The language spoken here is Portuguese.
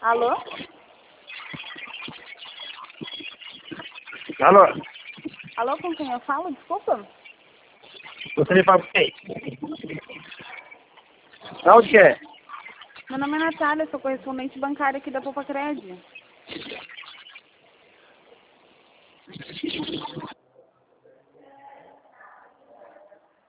Alô? Alô? Alô, com quem eu falo? Desculpa. Gostaria de falar com quem? Da onde que é? Meu nome é Natália, sou correspondente bancária aqui da Poupa Cred.